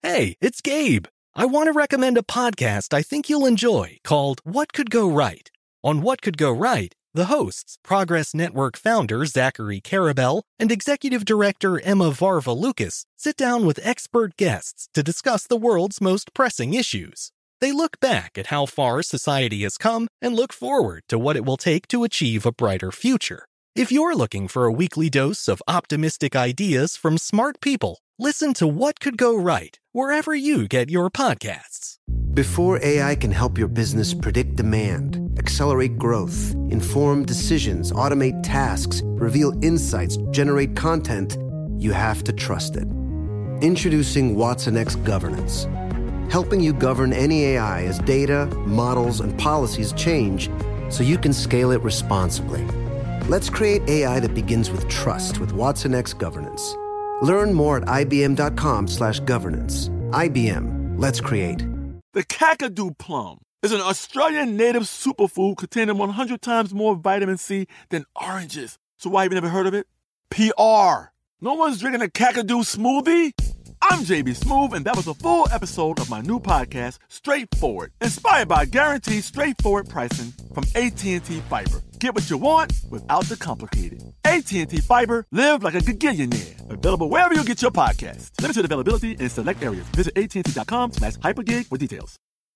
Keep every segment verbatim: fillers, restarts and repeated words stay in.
Hey, it's Gabe. I want to recommend a podcast I think you'll enjoy called What Could Go Right. On What Could Go Right, the hosts, Progress Network founder Zachary Karabell and executive director Emma Varva-Lucas, sit down with expert guests to discuss the world's most pressing issues. They look back at how far society has come and look forward to what it will take to achieve a brighter future. If you're looking for a weekly dose of optimistic ideas from smart people, listen to What Could Go Right wherever you get your podcasts. Before A I can help your business predict demand, accelerate growth, inform decisions, automate tasks, reveal insights, generate content, you have to trust it. Introducing watsonx Governance, helping you govern any A I as data, models, and policies change so you can scale it responsibly. Let's create A I that begins with trust with watsonx Governance. Learn more at ibm.com slash governance. I B M. Let's create. The Kakadu plum is an Australian native superfood containing one hundred times more vitamin C than oranges. So why have you never heard of it? P R. No one's drinking a Kakadu smoothie? I'm J B Smoove, and that was a full episode of my new podcast, Straightforward, inspired by guaranteed straightforward pricing from A T and T Fiber. Get what you want without the complicated. A T and T Fiber, live like a gigillionaire. Available wherever you get your podcasts. Limited availability in select areas. Visit att.com slash hypergig for details.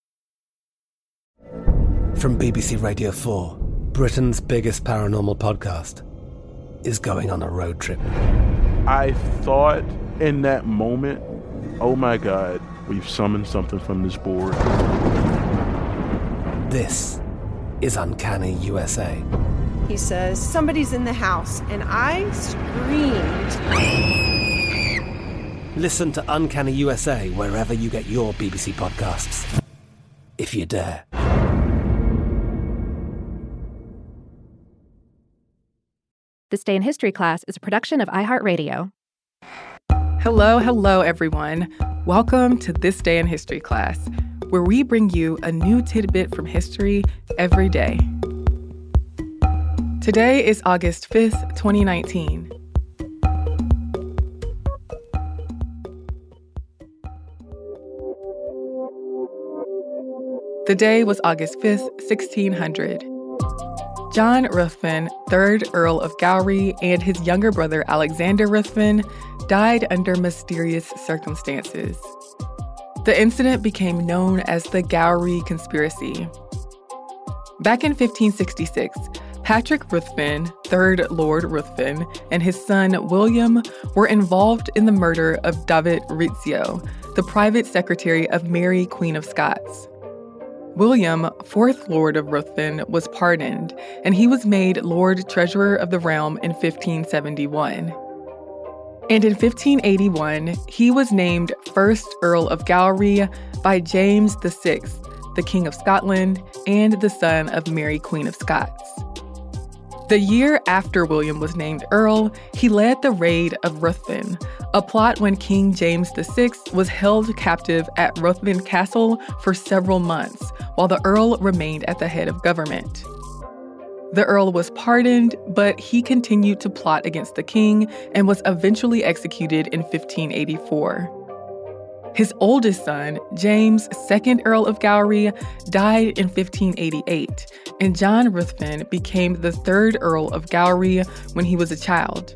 From B B C Radio four, Britain's biggest paranormal podcast is going on a road trip. I thought in that moment, oh my God, we've summoned something from this board. This is Uncanny U S A. He says, somebody's in the house, and I screamed. Listen to Uncanny U S A wherever you get your B B C podcasts, if you dare. This Day in History class is a production of iHeartRadio. Hello, hello, everyone. Welcome to This Day in History class, where we bring you a new tidbit from history every day. Today is August fifth, twenty nineteen. The day was August fifth, sixteen hundred. John Ruthven, third Earl of Gowrie, and his younger brother Alexander Ruthven died under mysterious circumstances. The incident became known as the Gowrie Conspiracy. Back in fifteen sixty-six, Patrick Ruthven, third Lord Ruthven, and his son William were involved in the murder of David Rizzio, the private secretary of Mary, Queen of Scots. William, fourth Lord of Ruthven, was pardoned, and he was made Lord Treasurer of the realm in fifteen seventy-one. And in fifteen eighty-one, he was named first Earl of Gowrie by James the Sixth, the King of Scotland and the son of Mary, Queen of Scots. The year after William was named Earl, he led the Raid of Ruthven, a plot when King James the Sixth was held captive at Ruthven Castle for several months, while the Earl remained at the head of government. The Earl was pardoned, but he continued to plot against the king and was eventually executed in fifteen eighty-four. His oldest son, James, second Earl of Gowrie, died in fifteen eighty-eight, and John Ruthven became the third Earl of Gowrie when he was a child.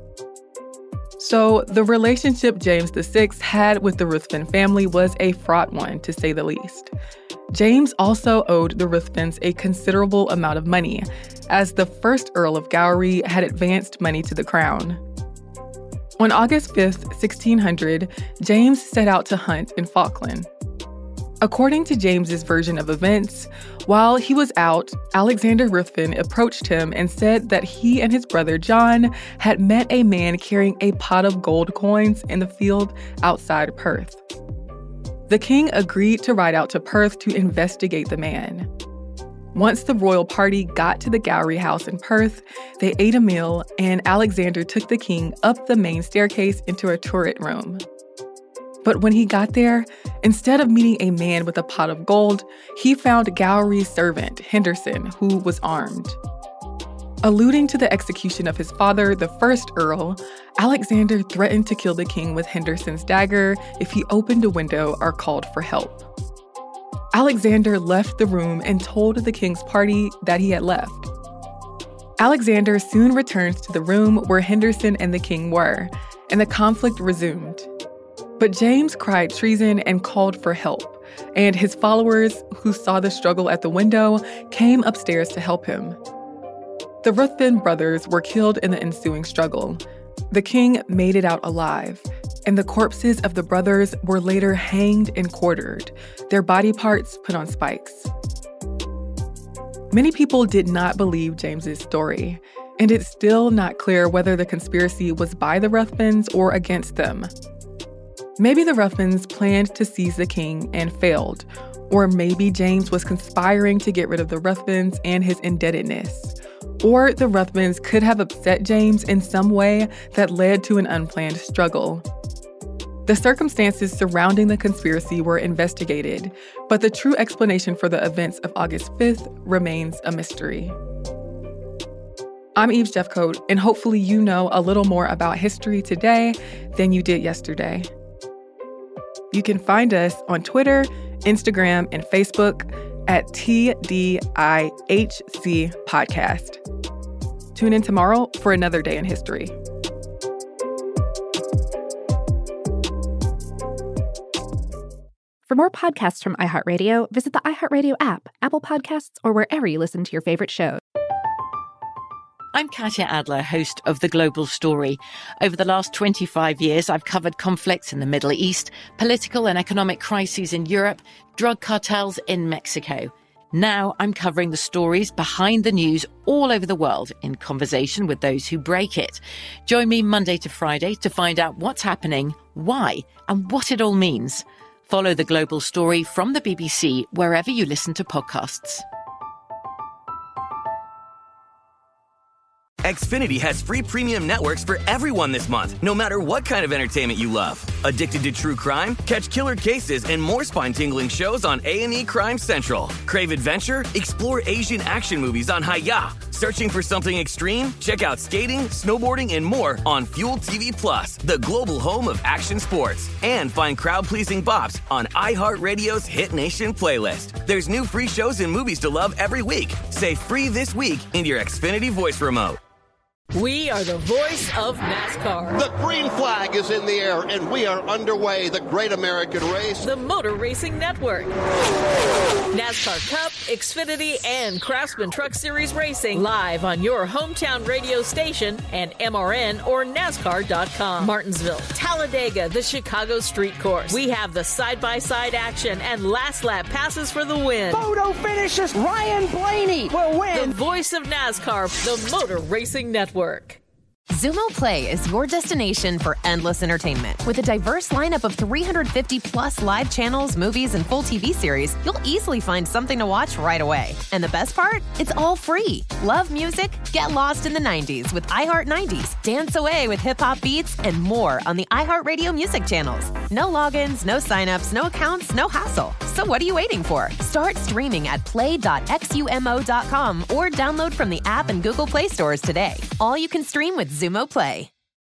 So the relationship James the Sixth had with the Ruthven family was a fraught one, to say the least. James also owed the Ruthvens a considerable amount of money, as the first Earl of Gowrie had advanced money to the crown. On August fifth, sixteen hundred, James set out to hunt in Falkland. According to James's version of events, while he was out, Alexander Ruthven approached him and said that he and his brother John had met a man carrying a pot of gold coins in the field outside Perth. The king agreed to ride out to Perth to investigate the man. Once the royal party got to the Gowrie house in Perth, they ate a meal, and Alexander took the king up the main staircase into a turret room. But when he got there, instead of meeting a man with a pot of gold, he found Gowrie's servant, Henderson, who was armed. Alluding to the execution of his father, the first Earl, Alexander threatened to kill the king with Henderson's dagger if he opened a window or called for help. Alexander left the room and told the king's party that he had left. Alexander soon returns to the room where Henderson and the king were, and the conflict resumed. But James cried treason and called for help, and his followers, who saw the struggle at the window, came upstairs to help him. The Ruthven brothers were killed in the ensuing struggle. The king made it out alive, and the corpses of the brothers were later hanged and quartered, their body parts put on spikes. Many people did not believe James's story, and it's still not clear whether the conspiracy was by the Ruthvens or against them. Maybe the Ruthvens planned to seize the king and failed, or maybe James was conspiring to get rid of the Ruthvens and his indebtedness. Or the Ruthvens could have upset James in some way that led to an unplanned struggle. The circumstances surrounding the conspiracy were investigated, but the true explanation for the events of August fifth remains a mystery. I'm Eve Jeffcoat, and hopefully you know a little more about history today than you did yesterday. You can find us on Twitter, Instagram, and Facebook at T D I H C Podcast. Tune in tomorrow for another day in history. For more podcasts from iHeartRadio, visit the iHeartRadio app, Apple Podcasts, or wherever you listen to your favorite shows. I'm Katya Adler, host of The Global Story. Over the last twenty-five years, I've covered conflicts in the Middle East, political and economic crises in Europe, drug cartels in Mexico. Now I'm covering the stories behind the news all over the world in conversation with those who break it. Join me Monday to Friday to find out what's happening, why, and what it all means. Follow The Global Story from the B B C wherever you listen to podcasts. Xfinity has free premium networks for everyone this month, no matter what kind of entertainment you love. Addicted to true crime? Catch killer cases and more spine-tingling shows on A and E Crime Central. Crave adventure? Explore Asian action movies on Hi-Ya. Searching for something extreme? Check out skating, snowboarding, and more on Fuel T V Plus, the global home of action sports. And find crowd-pleasing bops on iHeartRadio's Hit Nation playlist. There's new free shows and movies to love every week. Say free this week in your Xfinity voice remote. We are the voice of NASCAR. The green flag is in the air, and we are underway. The Great American Race. The Motor Racing Network. NASCAR Cup, Xfinity, and Craftsman Truck Series Racing live on your hometown radio station and M R N or NASCAR dot com. Martinsville, Talladega, the Chicago Street Course. We have the side-by-side action and last lap passes for the win. Photo finishes. Ryan Blaney will win. The voice of NASCAR, the Motor Racing Network. Xumo Play is your destination for endless entertainment. With a diverse lineup of three hundred fifty plus live channels, movies, and full T V series, you'll easily find something to watch right away. And the best part? It's all free. Love music? Get lost in the nineties with iHeart nineties. Dance away with hip-hop beats and more on the iHeartRadio music channels. No logins, no signups, no accounts, no hassle. So what are you waiting for? Start streaming at play dot xumo dot com or download from the app and Google Play stores today. All you can stream with Xumo Play.